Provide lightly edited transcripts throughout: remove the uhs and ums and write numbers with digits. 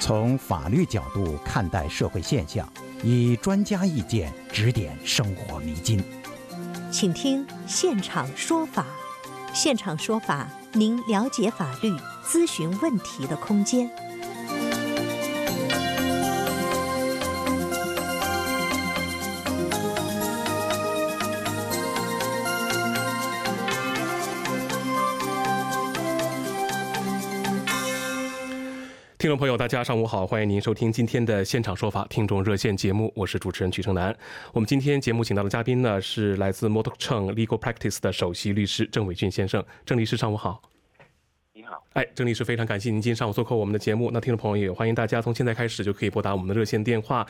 从法律角度看待社会现象，以专家意见指点生活迷津。 请听现场说法。现场说法，您了解法律、咨询问题的空间。 听众朋友大家上午好，欢迎您收听今天的现场说法听众热线节目，我是主持人曲成南。我们今天节目请到的嘉宾呢，是来自 Mok Cheng Legal Practice 的首席律师郑伟俊先生。郑律师上午好。郑律师，非常感谢您今天上午做客我们的节目。那听众朋友也欢迎大家从现在开始就可以拨打我们的热线电话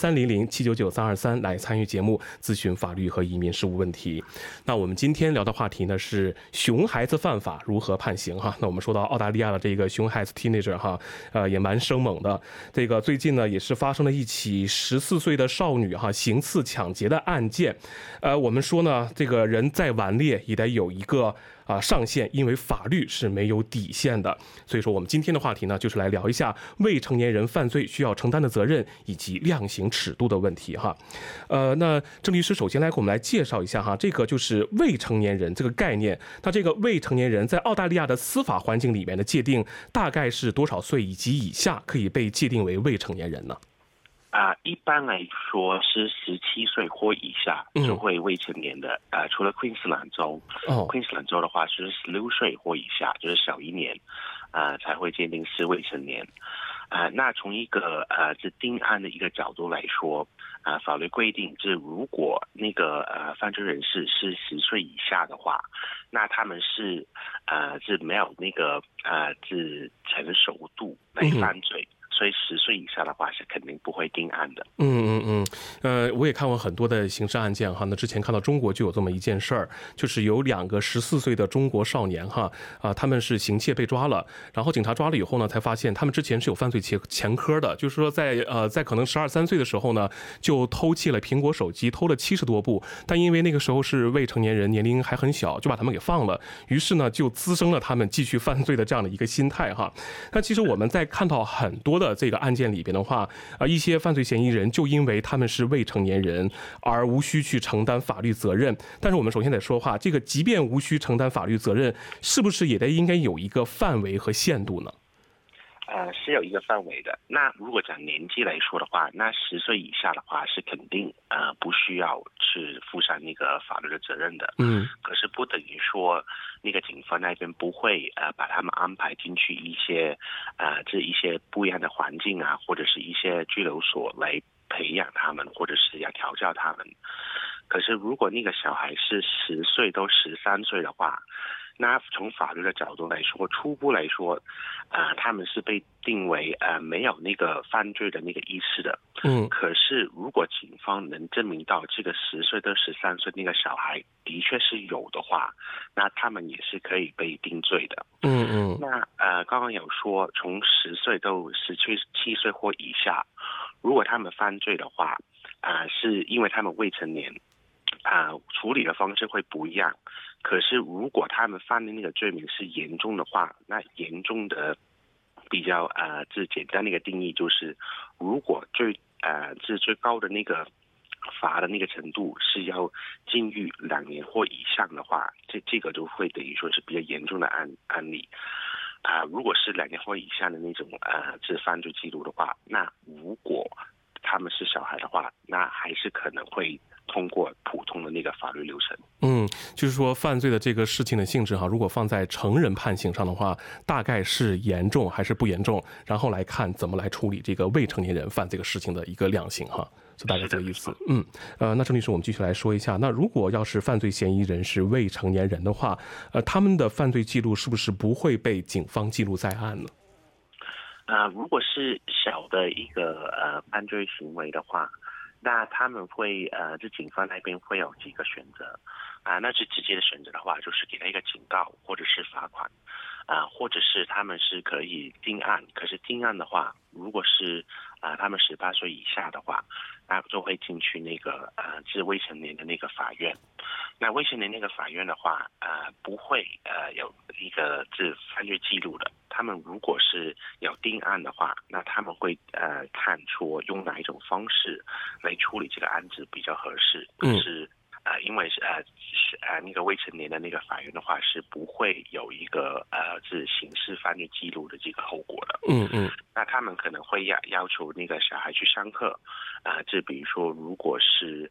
1300799323来参与节目，咨询法律和移民事务问题。那我们今天聊的话题呢是熊孩子犯法如何判刑哈。那我们说到澳大利亚的这个熊孩子 teenager 哈，也蛮生猛的。这个最近呢也是发生了一起14岁的少女哈行刺抢劫的案件。我们说呢，这个人再顽劣也得有一个上限，因为法律是没有底线的。所以说我们今天的话题呢，就是来聊一下未成年人犯罪需要承担的责任以及量刑尺度的问题哈。那郑律师首先来给我们来介绍一下哈，这个就是未成年人这个概念。那这个未成年人在澳大利亚的司法环境里面的界定大概是多少岁以及以下可以被界定为未成年人呢？ 一般来说是17岁或以下就会未成年的。除了 Queensland 州，Queensland 州的话是16岁或以下，就是小1年，才会界定是未成年。那从一个这定案的一个角度来说，法律规定是如果那个犯罪人士是10岁以下的话，那他们是没有那个是成熟度来犯罪。所以10岁以下的话是肯定不会定案的。 我也看过很多的刑事案件哈。那之前看到中国就有这么一件事儿，就是有2个14岁的中国少年哈，他们是行窃被抓了，然后警察抓了以后呢，才发现他们之前是有犯罪前科的，就是说在可能12、13岁的时候呢，就偷窃了苹果手机，偷了70多部，但因为那个时候是未成年人，年龄还很小，就把他们给放了，于是呢就滋生了他们继续犯罪的这样的一个心态哈。那其实我们在看到很多的这个案件里边的话，一些犯罪嫌疑人就因为他们是未成年人而无需去承担法律责任。但是我们首先得说话，这个即便无需承担法律责任，是不是也应该有一个范围和限度呢？ 是有一个范围的。那如果讲年纪来说的话，那10岁以下的话是肯定不需要去负上那个法律的责任的。可是不等于说那个警方那边不会把他们安排进去一些一些不一样的环境啊，或者是一些拘留所来培养他们，或者是要调教他们。可是如果那个小孩是10岁到13岁的话，那从法律的角度来说，初步来说，他们是被定为没有那个犯罪的那个意识的。可是如果警方能证明到这个10岁到13岁那个小孩的确是有的话，那他们也是可以被定罪的。那刚刚有说从10岁到17岁或以下，如果他们犯罪的话，是因为他们未成年，处理的方式会不一样。可是如果他们犯的那个罪名是严重的话，那严重的比较最简单的一个定义就是，如果最高的那个罚的那个程度是要禁狱2年或以上的话，这个就会等于说是比较严重的案例。如果是2年或以下的那种犯罪记录的话，那如果他们是小孩的话，那还是可能会通过普通的那个法律流程。 就是说犯罪的这个事情的性质哈，如果放在成人判刑上的话，大概是严重还是不严重，然后来看怎么来处理这个未成年人犯这个事情的一个量刑哈，就大概这个意思。那郑律师，我们继续来说一下，那如果要是犯罪嫌疑人是未成年人的话，他们的犯罪记录是不是不会被警方记录在案呢？ 如果是小的一个犯罪行为的话，那他们会这警方那边会有几个选择。那最直接的选择的话，就是给他一个警告或者是罚款，或者是他们是可以定案。可是定案的话，如果是他们18岁以下的话，那就会进去那个未成年的那个法院。 那未成年那个法院的话，不会有一个犯罪记录的。他们如果是有定案的话，那他们会看出用哪一种方式来处理这个案子比较合适。是因为那个未成年的那个法院的话是不会有一个是刑事犯罪记录的这个后果的。那他们可能会要求那个小孩去上课，比如说如果是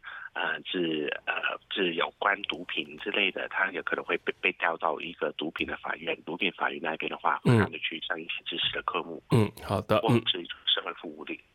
有关毒品之类的，他有可能会被调到一个毒品的法院，毒品法院那边的话会让你去上一些知识的科目。 好的。 或者是一种社会服务力。